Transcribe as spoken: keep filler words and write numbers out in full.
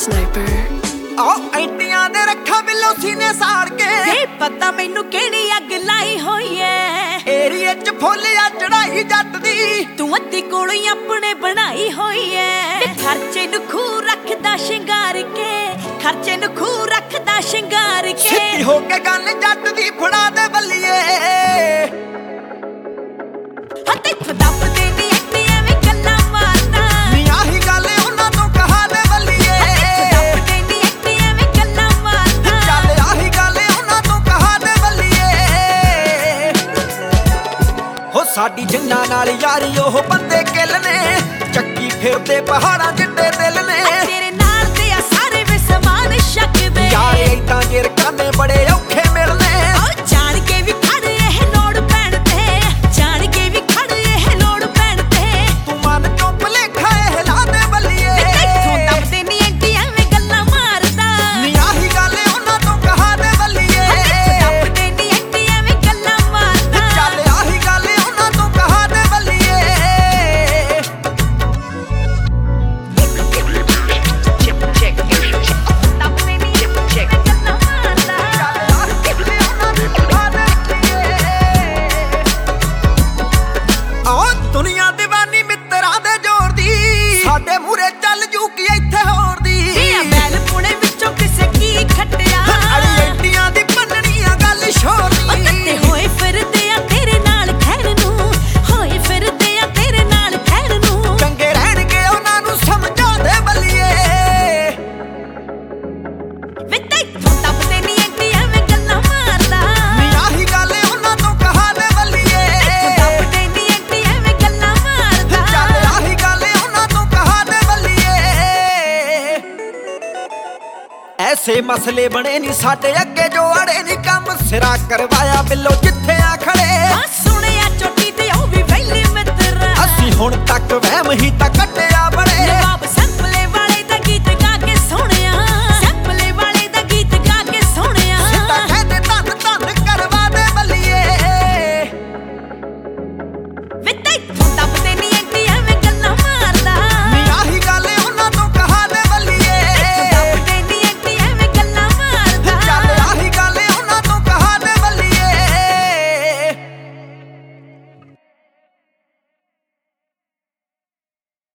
Sniper ਆ ਐਂਟੀਆਂ ਦੇ ਰੱਖਾਂ ਬਿੱਲੋ ਸੀਨੇ ਸਾੜ ਕੇ ਇਹ ਪਤਾ ਮੈਨੂੰ ਕਿਹੜੀ ਅੱਗ ਲਾਈ ਹੋਈ ਐ ਏਰੀਏ ਚ ਫੁੱਲ ਆ ਚੜਾਈ ਜੱਟ ਦੀ ਤੂੰ ਅੱਧੀ ਕੋਲੋਂ ਹੀ ਆਪਣੇ ਬਣਾਈ ਹੋਈ ਐ ਖਰਚੇ ਨੂੰ ਖੂ ਰੱਖਦਾ ਸ਼ਿੰਗਾਰ ਕੇ ਖਰਚੇ ਨੂੰ ਖੂ ਰੱਖਦਾ ਸ਼ਿੰਗਾਰ ਕੇ ਸਿੱਧੀ ਹੋ ਕੇ ਗੱਲ ਜੱਟ ਦੀ ਫੜਾ ਦੇ ਬੱਲੀਏ ਹੱਥ ਇੱਥੋਂ ਦੱਬਦੇ ਨੀ ਐਕਟੀ ਐਵੇਂ ਗੱਲਾਂ ਮਾਰਦਾ ਨੀ ਆਹੀ ਗੱਲ ਉਹਨਾਂ ਤੋਂ ਕਹਾ ਦੇ ਬੱਲੀਏ ਦੱਬਦੇ ਨੀ ਐਕਟੀ ਐਵੇਂ ਗੱਲਾਂ ਮਾਰਦਾ ਚੱਲ ਆਹੀ ਗੱਲ ਉਹਨਾਂ ਤੋਂ ਕਹਾ ਦੇ ਬੱਲੀਏ ਹੋ ਸਾਡੀ ਜਿੰਨਾਂ ਨਾਲ ਯਾਰੀ ਉਹ ਬੰਦੇ ਕਿੱਲ ਨੇ ਚੱਕੀ ਫਿਰਦੇ ਪਹਾੜਾਂ ਜਿੱਡੇ ਦਿਲ ਨੇ ਤੇਰੇ ਨਾਲ ਤੇ ਆ ਸਾਰੇ ਵਿਸਮਾਨ ਸ਼ੱਕਦੇ ਯਾਰ ਏਦਾਂ ਜੇ ਰਕਾਨੇ ਬੜੇ ਔਖੇ ਮਿਲਨੇ ਉਹ ਜਾਣ ਕੇ ਵੀ ਖੜ ਇਹ ਲੋੜ ਪੈਣ ਤੇ ਜਾਣ ਕੇ ਵੀ ਖੜ ਇਹ ਲੋੜ ਪੈਣ ਤੇ ਤੂੰ ਮਨ ਚੋਂ ਭੁਲੇਖਾ ਇਹ ਲਾ ਦੇ ਬੱਲੀਏ ਤੂੰ ਦੱਬਦੇ ਨੀ ਐਂਟੀ ਐਵੇਂ ਗੱਲਾਂ ਮਾਰਦਾ ਨੀ ਆਹੀ ਗੱਲ ਉਹਨਾਂ ਤੋਂ ਕਹਾ ਦੇ ਬੱਲੀਏ ਦੱਬਦੇ ਨੀ ਐਂਟੀ ਐਵੇਂ ਗੱਲਾਂ ਮਾਰਦਾ ਚੱਲ ਆਹੀ ਗੱਲ ਉਹਨਾਂ ਤੋਂ ਕਹਾ ਦੇ ਬੱਲੀਏ ਦੱਬਦੇ ਨੀ ਐਵੇਂ ਗੱਲਾਂ ਮਾਰਦਾ ਆਹ ਦੁਨੀਆ ਦੀਵਾਨੀ ਮਿੱਤਰਾਂ ਦੇ ਜ਼ੋਰ ਦੀ ਸਾਡੇ ਮੂਰੇ ਚੱਲ ਜੂ ਕੀ ਇੱਥੇ ਹੋਰ ਦੀ ਇਹ ਬੈਲ ਪੁਣੇ ਵਿੱਚੋਂ ਕਿਸੇ ਕੀ ਖੱਟਿਆ ਅੜੀ ਐਂਟੀਆਂ ਦੀ ਬੰਨਣੀ ਆ ਗੱਲ ਸ਼ੋਰ ਦੀ ਤੇ ਹੋਏ ਫਿਰਦੇ ਆ ਤੇਰੇ ਨਾਲ ਖੈਰ ਨੂੰ ਹੋਏ ਫਿਰਦੇ ਆ ਤੇਰੇ ਨਾਲ ਖੈਰ ਨੂੰ ਚੰਗੇ ਰਹਿਣਗੇ ਉਹਨਾਂ ਨੂੰ ਸਮਝਾ ਦੇ ਬੱਲੀਏ ਵੇ ਤੈਥੋਂ ਦੱਬਦੇ ਨੀ ਐਂਟੀ ਐਵੇਂ ਗੱਲਾਂ ਮਾਰਦਾ ਨੀ ਆਹੀ ਗੱਲ ਉਹਨਾਂ ਤੋਂ ਕਹਾ ਦੇ ਬੱਲੀਏ ਦੱਬਦੇ ਨੀ ਐਂਟੀ ਐਵੇਂ ਗੱਲਾਂ ਮਾਰਦਾ ਚੱਲ ਆਹੀ ਗੱਲ ਉਹਨਾਂ ਤੋਂ ਕਹਾ ਦੇ ਬੱਲੀਏ ਐਸੇ ਮਸਲੇ ਬਣੇ ਨਹੀਂ ਸਾਡੇ ਅੱਗੇ ਜੋ ਅੜੇ ਨਹੀਂ ਕੰਮ ਸਿਰਾ ਕਰਵਾਇਆ ਬਿੱਲੋ ਜਿੱਥੇ ਆ ਖੜੇ ਆ ਸੁਣਿਆ ਚੋਟੀ ਤੇ ਉਹ ਵੀ ਵੈਲੀ ਮਿੱਤਰ ਅਸੀਂ ਹੁਣ ਤੱਕ ਵਹਿਮ ਹੀ ਤਾਂ ਕੱਟਿਆ